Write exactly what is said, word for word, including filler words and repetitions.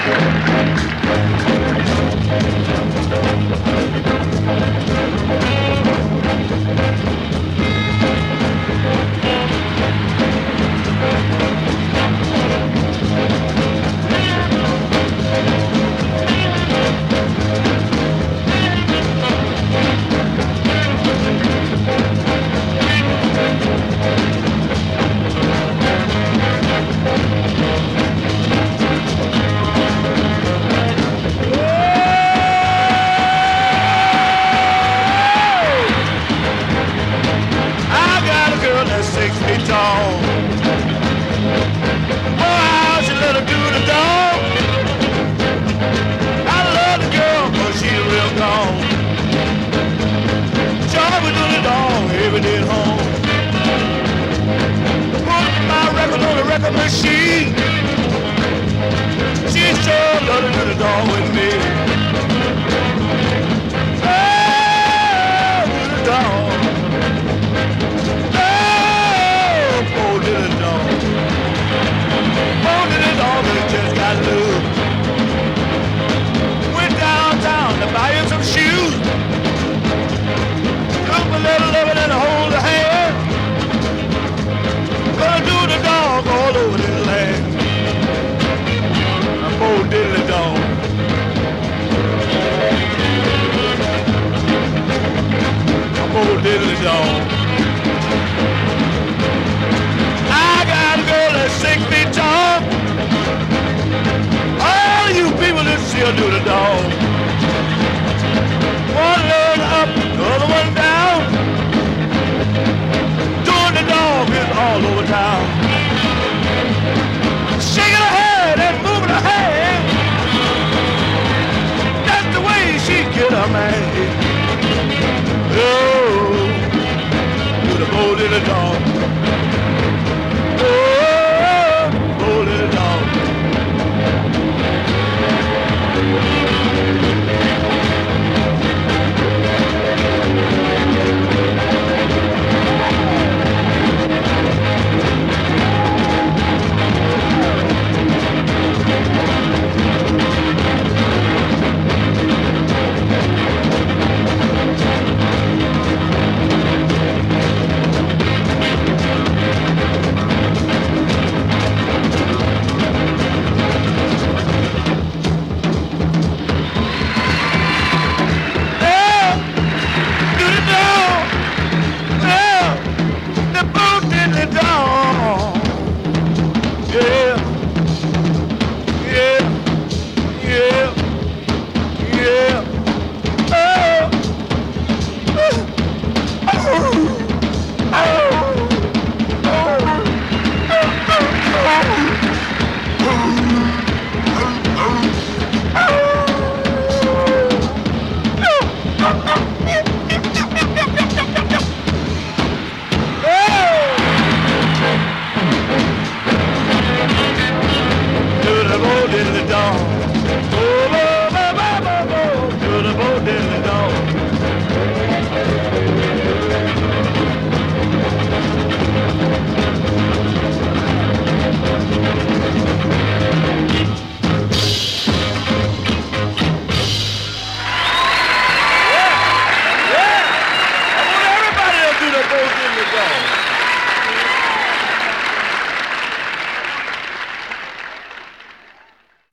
Machine. She sure loved to do the dog with me. Oh, little dog. Oh, poor little dog. Poor little dog that just got loose. Went downtown to buy him some shoes. Took a little of it and hold the hand. Gonna do the dog all over this land. A poor diddly dog. A poor diddly dog.